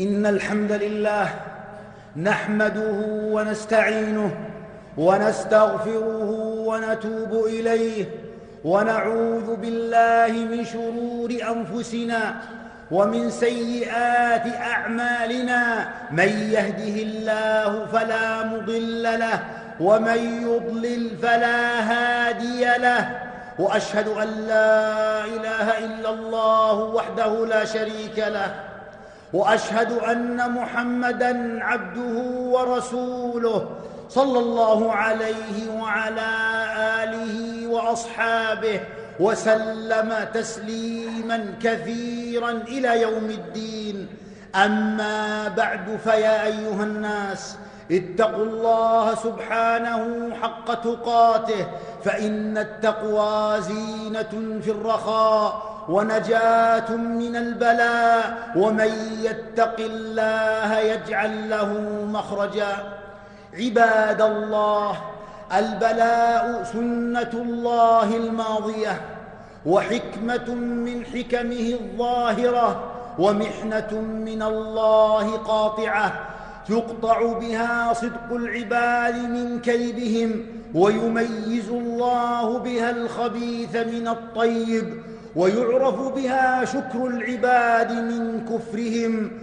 إن الحمد لله نحمده ونستعينه ونستغفره ونتوب إليه ونعوذ بالله من شرور أنفسنا ومن سيئات أعمالنا. من يهده الله فلا مضل له ومن يضلل فلا هادي له، وأشهد أن لا إله إلا الله وحده لا شريك له، وأشهد أن محمدًا عبده ورسوله صلى الله عليه وعلى آله وأصحابه وسلم تسليماً كثيراً إلى يوم الدين. أما بعد، فيا أيها الناس اتقوا الله سبحانه حق تقاته، فإن التقوى زينة في الرخاء ونجاة من البلاء، ومن يتق الله يجعل له مخرجا. عباد الله، البلاء سنة الله الماضية وحكمة من حكمه الظاهرة، ومحنة من الله قاطعة يقطع بها صدق العباد من كذبهم، ويميز الله بها الخبيث من الطيب، ويعرف بها شكر العباد من كفرهم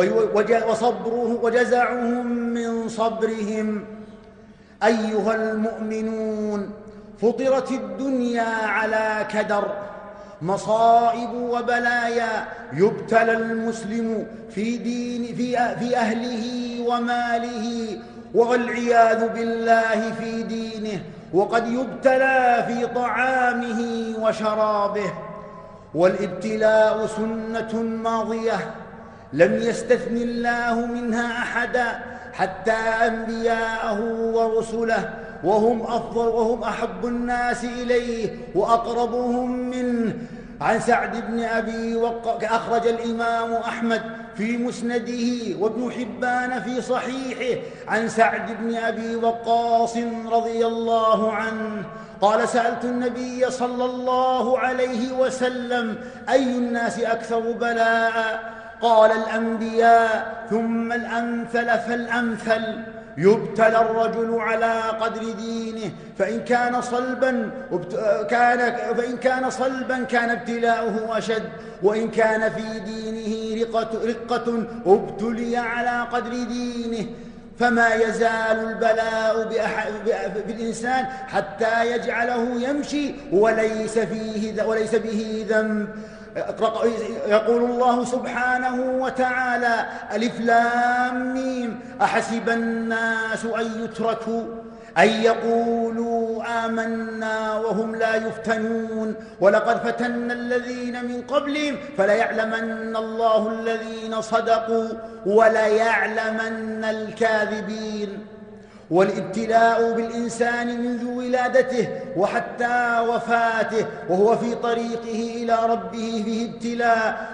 وجزعهم من صبرهم. أيها المؤمنون، فطرت الدنيا على كدر، مصائب وبلايا يبتلى المسلم في أهله وماله، والعياذ بالله في دينه، وقد يبتلى في طعامه وشرابه. والابتلاء سنة ماضية لم يستثن الله منها أحدا، حتى أنبياءه ورسله، وهم أحب الناس إليه وأقربهم منه. عن سعد بن أبي وقاص، أخرج الإمام أحمد في مسنده وابن حبان في صحيحه عن سعد بن أبي وقاص رضي الله عنه قال: سألت النبي صلى الله عليه وسلم: أي الناس أكثر بلاء؟ قال: الأنبياء، ثم الأمثل فالأمثل. يبتلى الرجل على قدر دينه، فإن كان صلبا كان ابتلاؤه أشد، وإن كان في دينه رقة ابتلي على قدر دينه. فما يزال البلاء بالإنسان حتى يجعله يمشي وليس به ذنب. يقول الله سبحانه وتعالى: ألف لام ميم، أحسب الناس أن يتركوا أن يقولوا آمنا وهم لا يفتنون، ولقد فتنا الذين من قبلهم فليعلمن الله الذين صدقوا وليعلمن الكاذبين. والابتلاء بالإنسان منذ ولادته وحتى وفاته، وهو في طريقه إلى ربه فيه ابتلاء،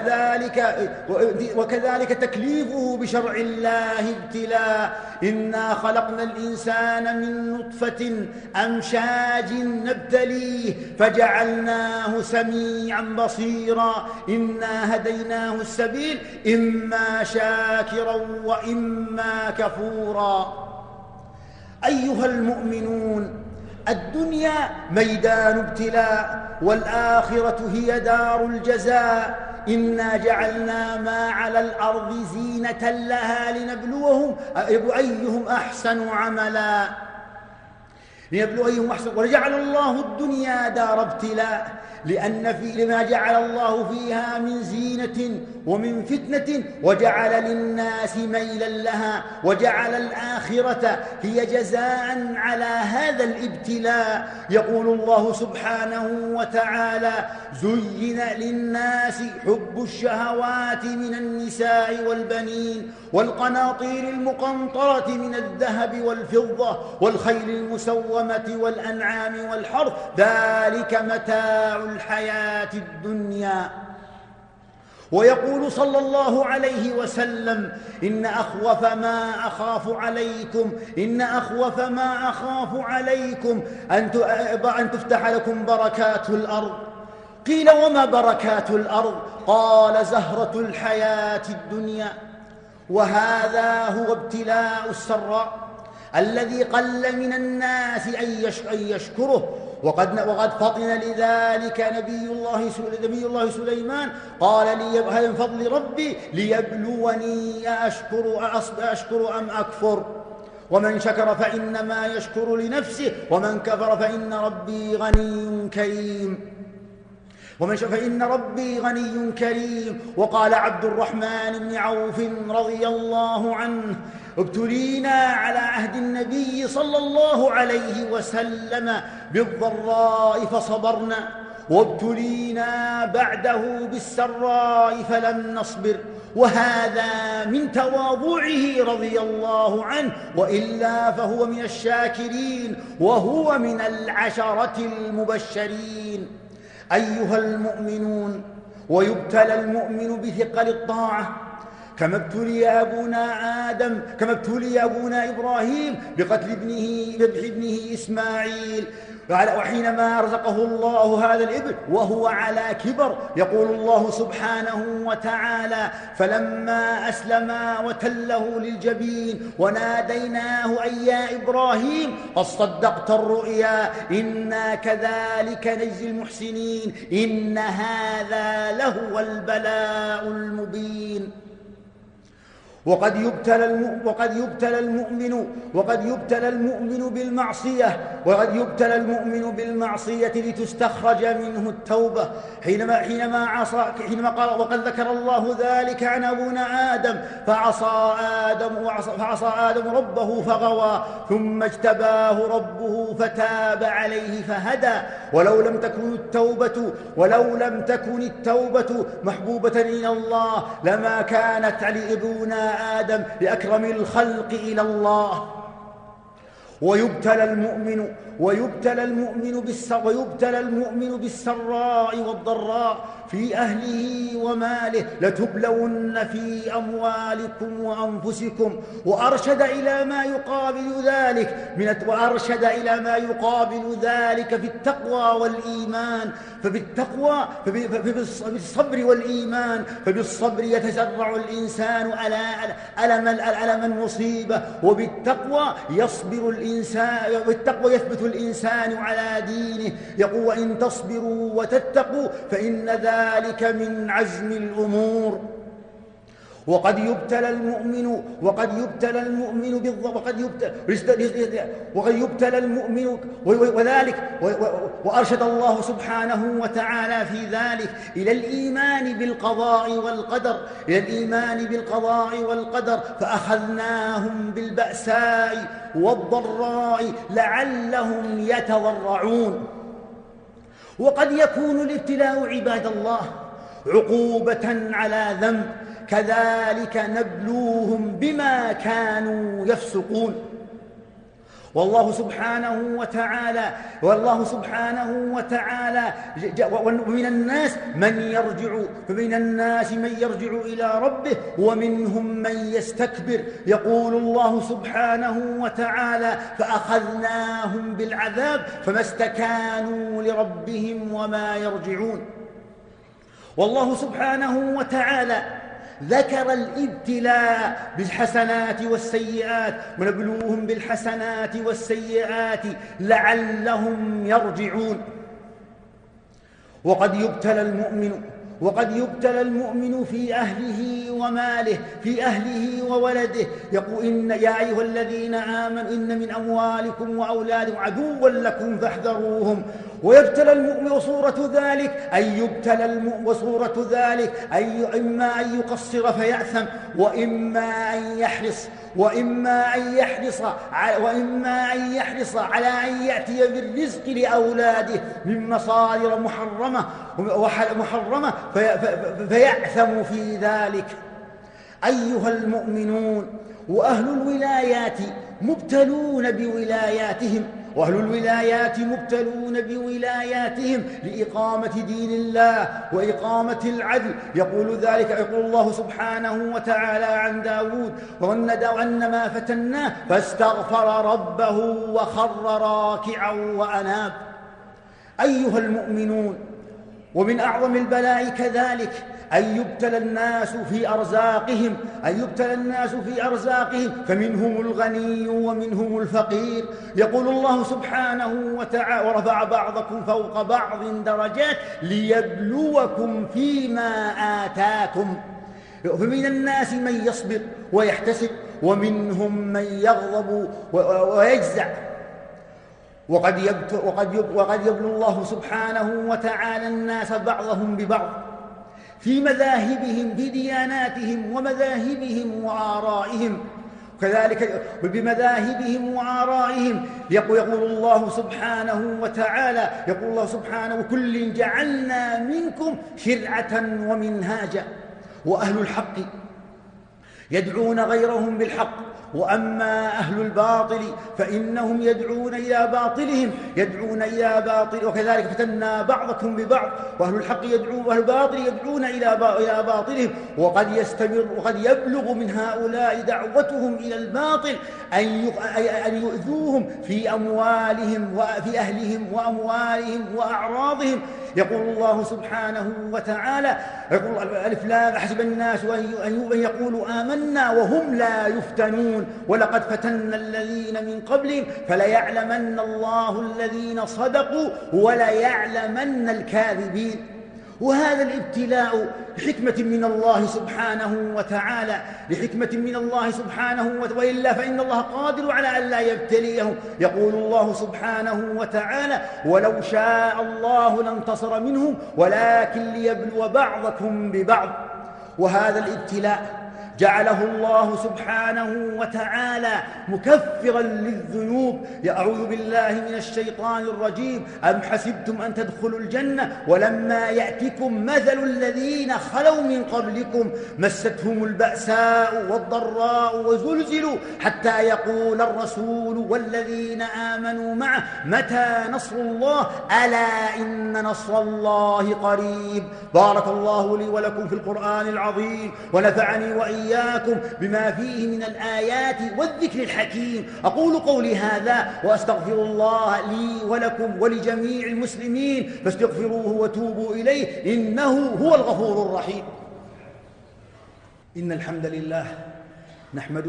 وكذلك تكليفه بشرع الله ابتلاء. إنا خلقنا الإنسان من نطفة أمشاج نبتليه فجعلناه سميعا بصيرا. إنا هديناه السبيل، إما شاكرا وإما كفورا. أيها المؤمنون، الدنيا ميدان ابتلاء، والآخرة هي دار الجزاء. إنا جعلنا ما على الأرض زينة لها لنبلوهم أيهم أحسن عملا. وجعل الله الدنيا دار ابتلاء، لما جعل الله فيها من زينة ومن فتنة، وجعل للناس ميلا لها، وجعل الآخرة هي جزاء على هذا الابتلاء. يقول الله سبحانه وتعالى: زين للناس حب الشهوات من النساء والبنين والقناطير المقنطرة من الذهب والفضة والخيل المسومة والأنعام والحرث، ذلك متاع الحياة الدنيا. ويقول صلى الله عليه وسلم: إن أخوف ما أخاف عليكم أن تفتح لكم بركات الأرض. قيل: وما بركات الأرض؟ قال: زهرة الحياة الدنيا وهذا هو ابتلاء السراء الذي قل من الناس أن يشكره. وقد فطن لذلك نبي الله سليمان، قال لي هذا من فضل ربي ليبلوني أشكر أم أكفر، ومن شكر فإنما يشكر لنفسه ومن كفر فإن ربي غني كريم. فإن ربي غني كريم. وقال عبد الرحمن بن عوف رضي الله عنه: ابتلينا على عهد النبي صلى الله عليه وسلم بالضراء فصبرنا، وابتلينا بعده بالسراء فلم نصبر. وهذا من تواضعه رضي الله عنه، وإلا فهو من الشاكرين وهو من العشرة المبشرين. أيها المؤمنون، ويبتلى المؤمن بثقل الطاعة كما ابتلي أبونا إبراهيم بقتل ابنه إسماعيل، وحينما رزقه الله هذا الابن وهو على كبر، يقول الله سبحانه وتعالى: فلما أسلما وتله للجبين وناديناه أن يا إبراهيم قد صدقت الرؤيا إنا كذلك نجزي المحسنين إن هذا لهو البلاء المبين. وقد يبتلى المؤمن بالمعصية، لتستخرج منه التوبة حينما قال: وقد ذكر الله ذلك عن أبونا آدم فعصى آدم ربه فغوى ثم اجتباه ربه فتاب عليه فهدى. ولو لم تكن التوبة محبوبة إلى الله لما كانت لأبونا آدم لأكرم الخلق إلى الله. ويبتلى المؤمن بالسراء والضراء في أهله وماله، لتبلون في أموالكم وأنفسكم. وأرشد إلى ما يقابل ذلك في التقوى والإيمان. فبالصبر والإيمان، فبالصبر يتسرع الإنسان ألم المصيبة، وبالتقوى يثبت الإنسان على دينه. يقول: وإن تصبروا وتتقوا فإن ذلك من عزم الأمور. وقد يبتلى المؤمن وذلك، وأرشد الله سبحانه وتعالى في ذلك إلى الإيمان بالقضاء والقدر، فأخذناهم بالبأساء والضراء لعلهم يتضرعون. وقد يكون الابتلاء عباد الله عقوبة على ذنب، كذلك نبلوهم بما كانوا يفسقون. والله سبحانه وتعالى ومن الناس من يرجع إلى ربه ومنهم من يستكبر. يقول الله سبحانه وتعالى: فأخذناهم بالعذاب فما استكانوا لربهم وما يرجعون. والله سبحانه وتعالى ذكر الابتلاء بالحسنات والسيئات: ونبلوهم بالحسنات والسيئات لعلهم يرجعون. وقد يبتلى المؤمن في أهله وماله، في أهله وولده. يقول: يا أيها الذين آمنوا إن من أموالكم وأولادكم عدوا لكم فاحذروهم. ويبتلى المؤمن، وصورة ذلك إما أن يقصر فيأثم، وإما أن يحرص على أن يأتي بالرزق لأولاده من مصادر محرمة فيأثم في ذلك. أيها المؤمنون، وأهل الولايات مبتلون بولاياتهم، لإقامة دين الله وإقامة العدل. يقول الله سبحانه وتعالى عن داود: وأن ما فتناه فاستغفر ربه وخر راكعا وأناب. أيها المؤمنون، ومن أعظم البلاء كذلك أن يبتلى الناس في أرزاقهم فمنهم الغني ومنهم الفقير. يقول الله سبحانه وتعالى: ورفع بعضكم فوق بعض درجات ليبلوكم فيما آتاكم. فمن الناس من يصبر ويحتسب، ومنهم من يغضب ويجزع. وقد يبلو الله سبحانه وتعالى الناس بعضهم ببعض في مذاهبهم، في دياناتهم ومذاهبهم وآرائهم، كذلك بمذاهبهم وآرائهم. يقول الله سبحانه وتعالى: وكل جعلنا منكم شرعة ومنهاجا. وأهل الحق يدعون غيرهم بالحق، وأما أهل الباطل فإنهم يدعون إلى باطلهم، وكذلك فتنا بعضكم ببعض. وأهل الحق وأهل الباطل يدعون إلى باطلهم. وقد يبلغ من هؤلاء دعوتهم إلى الباطل أن يؤذوهم في أموالهم وفي أهلهم وأموالهم وأعراضهم. يقول الله سبحانه وتعالى: ألف لام أحسب الناس أن يقولوا آمنا وهم لا يفتنون ولقد فتنا الذين من قبلهم فليعلمن الله الذين صدقوا وليعلمن الكاذبين. وهذا الابتلاء لحكمة من الله سبحانه وتعالى، وإلا فإن الله قادر على أن لا يبتليهم. يقول الله سبحانه وتعالى: ولو شاء الله لانتصر منهم ولكن ليبلو بعضكم ببعض. وهذا الابتلاء جعله الله سبحانه وتعالى مكفرا للذنوب. أعوذ بالله من الشيطان الرجيم: أم حسبتم أن تدخلوا الجنة ولما يأتكم مثل الذين خلوا من قبلكم مستهم البأساء والضراء وزلزلوا حتى يقول الرسول والذين آمنوا معه متى نصر الله ألا إن نصر الله قريب. بارك الله لي ولكم في القرآن العظيم، ونفعني وإياكم بما فيه من الآيات والذكر الحكيم. أقول قولي هذا وأستغفر الله لي ولكم ولجميع المسلمين، فاستغفروه وتوبوا إليه إنه هو الغفور الرحيم. إن الحمد لله نحمده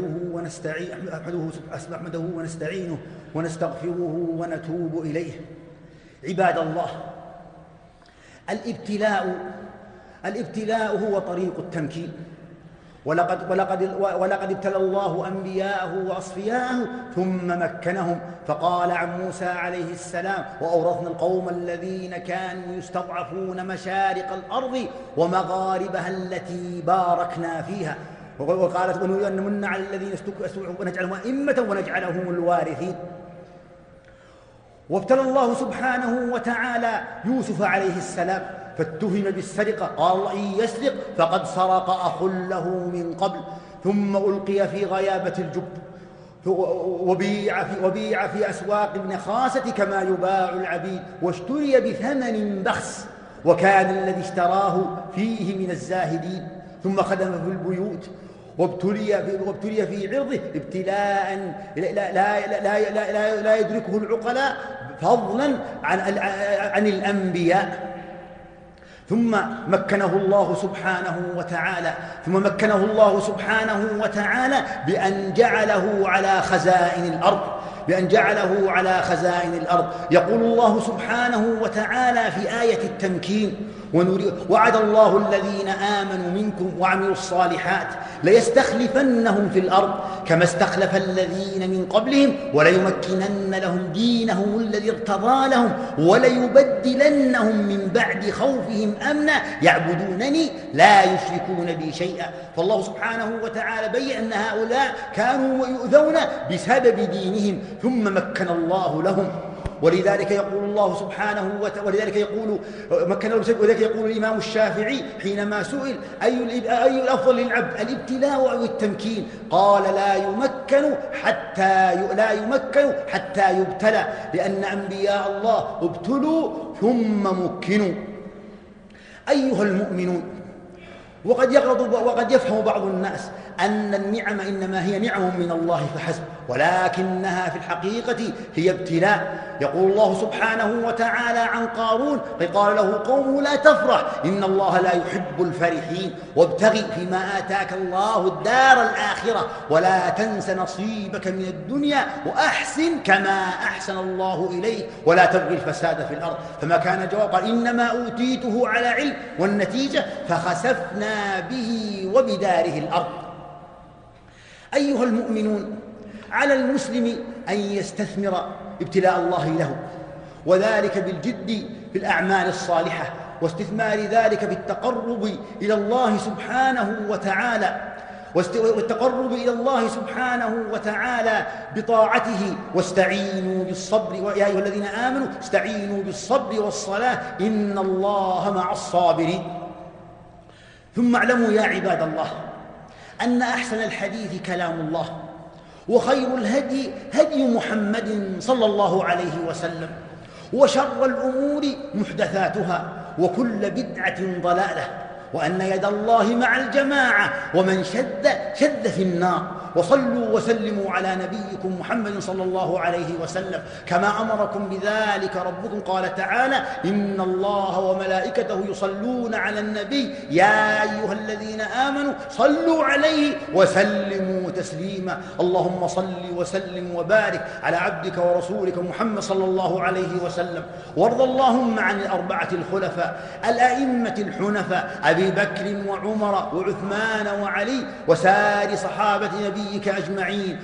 ونستعينه ونستغفره ونتوب إليه. عباد الله، الابتلاء هو طريق التمكين، ولقد ابتلى الله أنبياءه وأصفياءه ثم مكنهم. فقال عن موسى عليه السلام: وأورثنا القوم الذين كانوا يستضعفون مشارق الأرض ومغاربها التي باركنا فيها. وقالت: ونمن على الذين استضعفوا ونجعلهم أئمة ونجعلهم الوارثين. وابتلى الله سبحانه وتعالى يوسف عليه السلام فاتهم بالسرقة، قال: الله إن يسرق فقد سرق أخ له من قبل، ثم ألقي في غيابة الجب وبيع في أسواق النخاسة كما يباع العبيد، واشتري بثمن بخس، وكان الذي اشتراه فيه من الزاهدين، ثم خدم في البيوت وابتلي في عرضه ابتلاء لا يدركه العقلاء فضلا عن الأنبياء. ثم مكنه الله سبحانه وتعالى بأن جعله على خزائن الأرض. يقول الله سبحانه وتعالى في آية التمكين: وعد الله الذين آمنوا منكم وعملوا الصالحات ليستخلفنهم في الأرض كما استخلف الذين من قبلهم وليمكنن لهم دينهم الذي ارتضى لهم وليبدلنهم من بعد خوفهم أمنا يعبدونني لا يشركون بي شيئا. فالله سبحانه وتعالى بين أن هؤلاء كانوا يؤذون بسبب دينهم ثم مكن الله لهم. ولذلك يقول الله سبحانه وتعالى ولذلك يقول الإمام الشافعي حينما سئل أي الأفضل للعبد الابتلاء أو التمكين؟ قال: لا يمكن حتى يبتلى، لأن أنبياء الله ابتلوا ثم مكنوا. أيها المؤمنون، وقد يفهم بعض الناس أن النعم إنما هي نعم من الله فحسب، ولكنها في الحقيقة هي ابتلاء. يقول الله سبحانه وتعالى عن قارون: قال له قومه لا تفرح إن الله لا يحب الفرحين، وابتغ فيما آتاك الله الدار الآخرة ولا تنس نصيبك من الدنيا وأحسن كما أحسن الله إليك ولا تبغي الفساد في الأرض. فما كان جواب، قال إنما أوتيته على علم، والنتيجة فخسفنا به وبداره الأرض. أيها المؤمنون، على المسلم أن يستثمر ابتلاء الله له، وذلك بالجد في الأعمال الصالحة، واستثمار ذلك بالتقرب إلى الله سبحانه وتعالى، والتقرب إلى الله سبحانه وتعالى بطاعته. واستعينوا بالصبر، يا أيها الذين آمنوا استعينوا بالصبر والصلاة إن الله مع الصابرين. ثم اعلموا يا عباد الله أن أحسن الحديث كلام الله، وخير الهدي هدي محمد صلى الله عليه وسلم، وشر الأمور محدثاتها، وكل بدعة ضلالة، وأن يد الله مع الجماعة، ومن شد في النار. وصلوا وسلموا على نبيكم محمد صلى الله عليه وسلم كما أمركم بذلك ربكم. قال تعالى: إن الله وملائكته يصلون على النبي يا أيها الذين آمنوا صلوا عليه وسلموا تسليما. اللهم صل وسلم وبارك على عبدك ورسولك محمد صلى الله عليه وسلم. وارض اللهم عن الأربعة الخلفاء الأئمة الحنفاء أبي بكر وعمر وعثمان وعلي، وسائر صحابة نبيك أجمعين،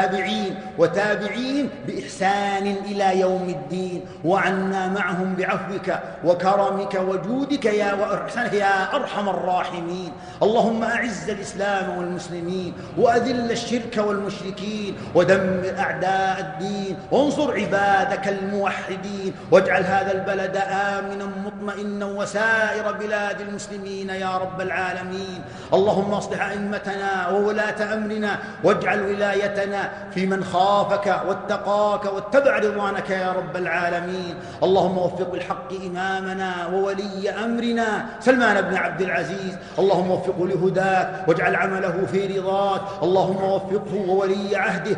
والتابعين بإحسان إلى يوم الدين، وعنا معهم بعفوك وكرمك وجودك وإحسانك يا أرحم الراحمين. اللهم أعز الإسلام والمسلمين، وأذل الشرك والمشركين، ودمر أعداء الدين، وانصر عبادك الموحدين، واجعل هذا البلد آمنا مطمئنا وسائر بلاد المسلمين يا رب العالمين. اللهم اصلح أئمتنا وولاة أمرنا، واجعل ولايتنا في من خافك واتقاك واتبع رضوانك يا رب العالمين. اللهم وفق بالحق إمامنا وولي أمرنا سلمان بن عبد العزيز، اللهم وفقه لهداك واجعل عمله في رضاك. اللهم وفقه وولي عهده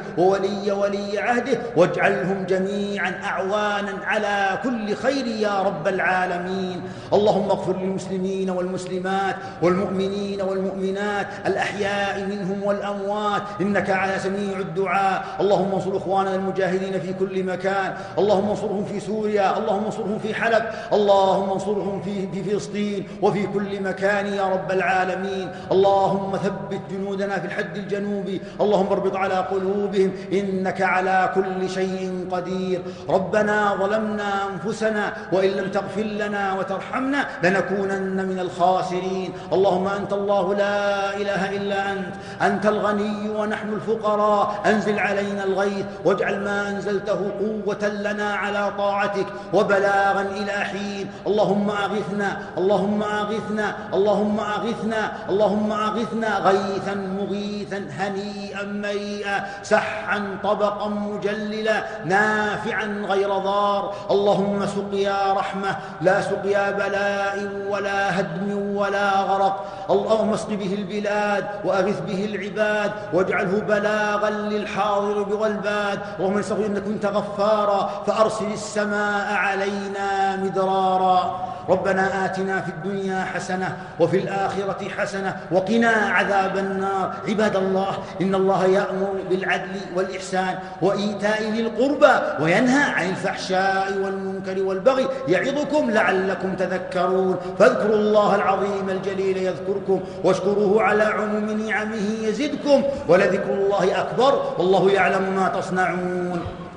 وولي عهده، واجعلهم جميعا أعوانا على كل خير يا رب العالمين. اللهم اغفر للمسلمين والمسلمات والمؤمنين والمؤمنات الأحياء منهم والأموات، إنك على سميع الدعاء. اللهم انصر إخواننا المجاهدين في كل مكان، اللهم انصرهم في سوريا، اللهم انصرهم في حلب، اللهم انصرهم في فلسطين وفي كل مكان يا رب العالمين. اللهم ثبت جنودنا في الحد الجنوبي، اللهم اربط على قلوبهم، إنك على كل شيء قدير. ربنا ظلمنا أنفسنا وإن لم تغفر لنا وترحمنا لنكونن من الخاسرين. اللهم أنت الله لا إله إلا أنت الغني ونحن الفقراء، أنزل علينا الغيث واجعل ما أنزلته قوة لنا على طاعتك وبلاغا إلى حين. اللهم أغثنا اللهم أغثنا اللهم أغثنا اللهم أغثنا غيثا مغيثا هنيئا مريئا سحا طبقا مجللا نافعا غير ضار. اللهم سقيا رحمة لا سقيا بلاء ولا هدم ولا غرق. اللهم اسق به البلاد وأغث به العباد واجعله بلاغا للحاضر والباد. اللهم نستغفر إنك كنت غفارا فأرسل السماء علينا مدرارا. ربنا آتنا في الدنيا حسنة وفي الآخرة حسنة وقنا عذاب النار. عباد الله، إن الله يأمر بالعدل والإحسان وإيتاء ذي القربى وينهى عن الفحشاء والمنكر والبغي يعظكم لعلكم تذكرون. فاذكروا الله العظيم الجليل يذكركم واشكروه على عموم نعمه يزدكم ولذكر الله أكبر والله يعلم ما تصنعون.